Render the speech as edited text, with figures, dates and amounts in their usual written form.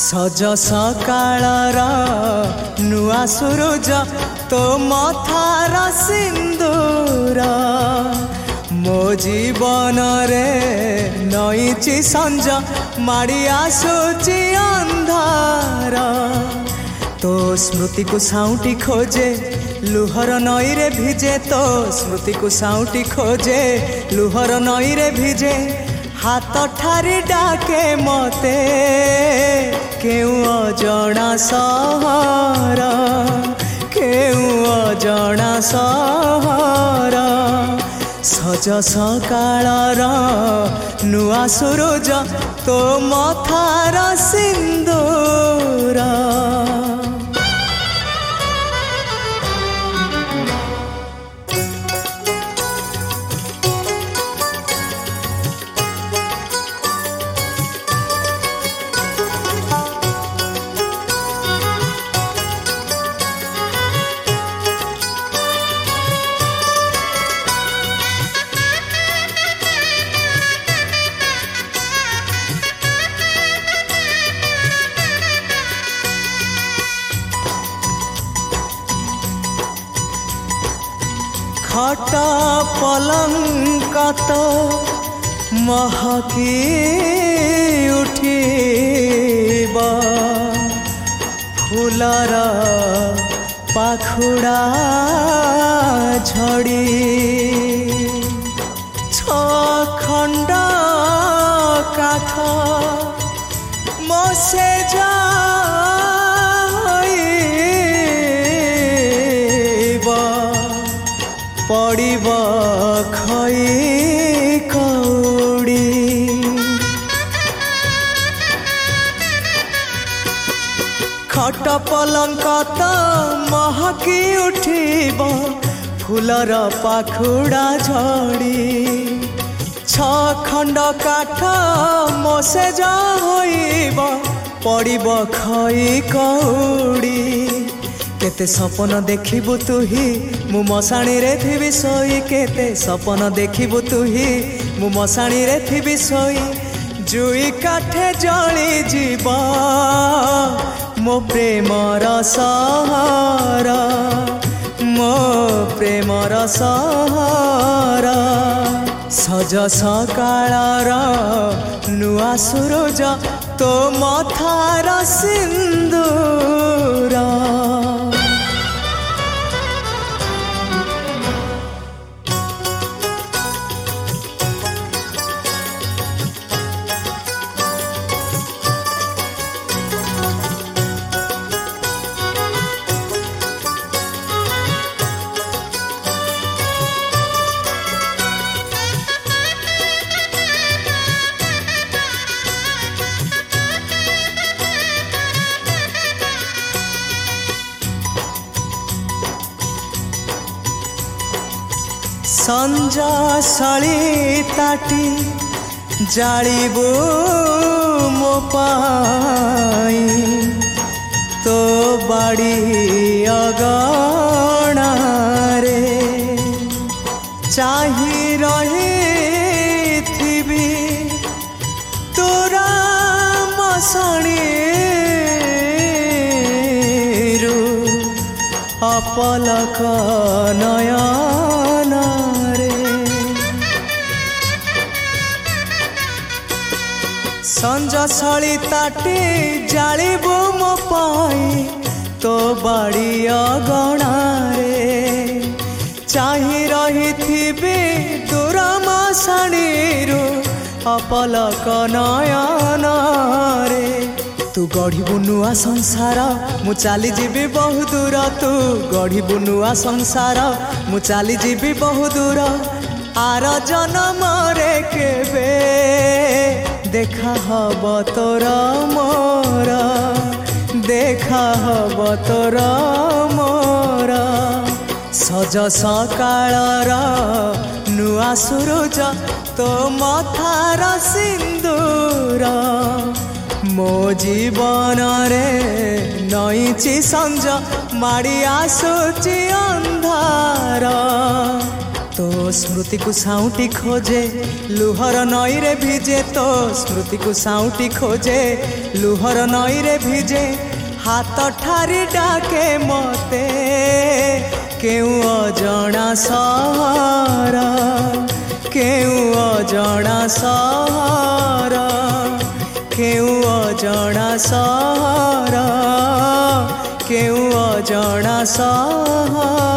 सज सकाळर नुआ सूरज तो मथार सिंदूर मो जीवन रे नईची संज माड़ी आसुची अंधार तो स्मृति को साउटी खोजे लुहर नई रे भिजे तो स्मृति को साउटी खोजे लुहर नई रे भिजे हाथ ठारी डाके मते केउ अजणा सहर केउ अजणा सहर सज सकाळर नुआ सूरज तो मथार सिंदूर खट पलंक तो महकी उठिब फूलर पाखुड़ा झड़ी खंड काठ मोसे जा पड़ब खई कौड़ी खट पलंक तो महकी उठिब फूलर पाखुड़ा झड़ी खंड काठ मोसे जा होइब पड़ब खई कौड़ी केते सपन देखिबु तुही मु मशाणी रे थिबि सोई केते सपन देखिबु तुही मु मशाणी रे थिबि सोई जुई काठे जली जीव मो प्रेमर सहर मो प्रेमर सहर सज सकाळर नुआ सूरज तो मथार सिंदूर संजा सली ताटी जालिबू मो पाई तो बाड़ी अगणा रे चाही रही थिबी तोरा मशाणी रु अपलक नयन संजा सली ताटी जालिबू मो पाई तो बाड़ी अगणा रे चाही रही थिबी दूर मशाणीरु अपलक नयन रे तू गढ़िबू नुआ संसार मु चली जीवी बहु दूर तू गढ़िबू नुआ संसार मु चली जीवी बहु दूर आर जन्म रे केबे देखा हब तोर मोर देखा हब तोर मोर सज सकाळर नुआ सूरज तो मथार सिंदूर मो जीवन रे नईची संज माड़ी आसुची अंधार तो स्मृति को साउटी खोजे लुहर नई रे भिजे तो स्मृति को साउटी खोजे लुहर नई रे भिजे हाथ ठारी डाके मते केउ अजणा सहर केउ अजणा सहर केउ अजणा सहर केउ अजणा सहर।